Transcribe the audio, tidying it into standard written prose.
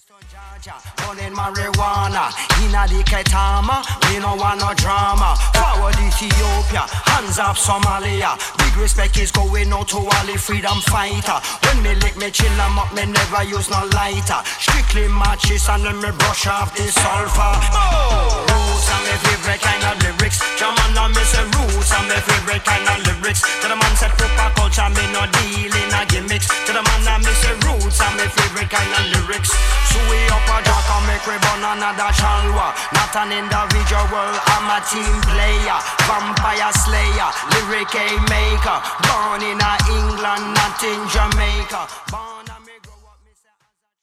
Burning marijuana, inna the Ketama, me no want no drama. Forward Ethiopia, hands up Somalia. Big respect is going out to all the freedom fighter. When me lick me chin them up, me never use no lighter. Strictly matches and then me brush off the sulfur. Oh, roots are my favorite kind of lyrics. German and me say roots are my favorite kind of lyrics. To the man said proper culture, me no deal in a gimmicks. To the man and me say roots are my favorite kind of lyrics. So we up a jack and make we burn another chalwa. Not an individual, I'm a team player. Vampire slayer, lyric A maker. Born in England, not in Jamaica. Born